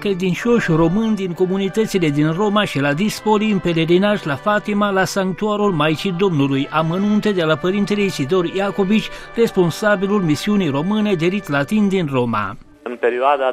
credincioși români din comunitățile din Roma și la Dispoli în pelerinaj la Fatima, la sanctuarul Maicii Domnului, amănunte de la Părintele Isidor Iacovici, responsabilul misiunii române de rit latin din Roma. În perioada 21-24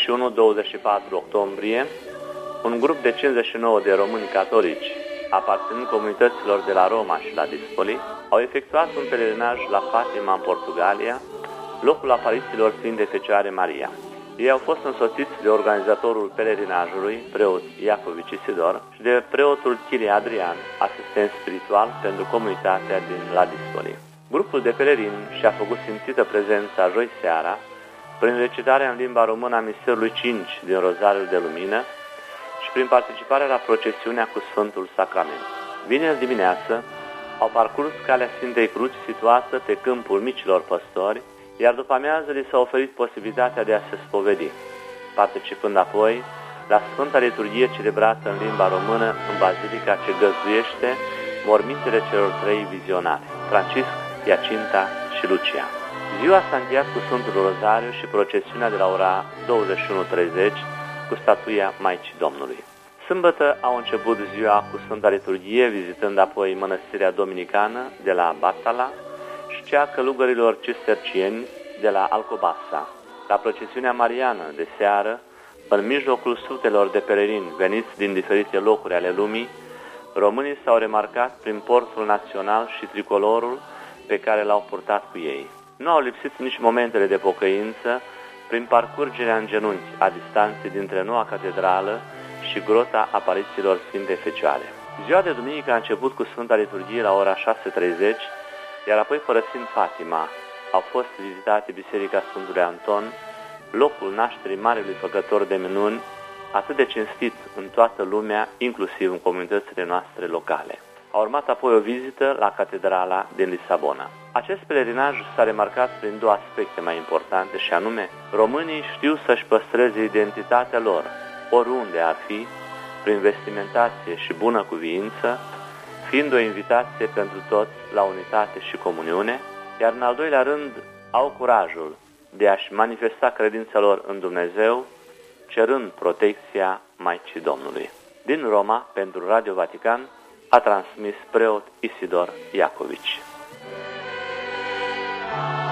octombrie, un grup de 59 de români catolici, aparținând comunităților de la Roma și la Dispoli, au efectuat un pelerinaj la Fatima, în Portugalia, locul aparițiilor Sfintei Fecioare Maria. Ei au fost însoțiți de organizatorul pelerinajului, preot Iacovici Isidor, și de preotul Chile Adrian, asistent spiritual pentru comunitatea din la Dispoli. Grupul de pelerini și-a făcut simțită prezența joi seara, prin recitarea în limba română a Misterului 5 din Rozariul de Lumină și prin participarea la procesiunea cu Sfântul Sacrament. Vineri dimineață au parcurs calea Sfintei Cruci situată pe câmpul Micilor Păstori, iar după amiază li s-a oferit posibilitatea de a se spovedi, participând apoi la Sfânta Liturghie celebrată în limba română în bazilica ce găzduiește mormintele celor trei vizionari, Francisc, Iacinta și Lucia. Ziua s-a încheiat cu Sfântul Rozariu și procesiunea de la ora 21:30 cu statuia Maicii Domnului. Sâmbătă au început ziua cu Sfânta Liturghie, vizitând apoi mănăstirea dominicană de la Batala și cea a călugărilor cistercieni de la Alcobasa. La procesiunea mariană de seară, în mijlocul sutelor de pelerini veniți din diferite locuri ale lumii, românii s-au remarcat prin portul național și tricolorul pe care l-au purtat cu ei. Nu au lipsit nici momentele de pocăință prin parcurgerea în genunchi a distanței dintre noua catedrală și grota aparițiilor Sfintei Fecioare. Ziua de duminică a început cu Sfânta Liturghie la ora 6:30, iar apoi, părăsind Fatima, au fost vizitate Biserica Sfântului Anton, locul nașterii Marelui Făcător de minuni, atât de cinstit în toată lumea, inclusiv în comunitățile noastre locale. A urmat apoi o vizită la Catedrala din Lisabona. Acest pelerinaj s-a remarcat prin două aspecte mai importante, și anume, românii știu să-și păstreze identitatea lor, oriunde ar fi, prin vestimentație și bună cuviință, fiind o invitație pentru toți la unitate și comuniune, iar în al doilea rând au curajul de a-și manifesta credința lor în Dumnezeu, cerând protecția Maicii Domnului. Din Roma, pentru Radio Vatican, a transmis preot Isidor Iacovici.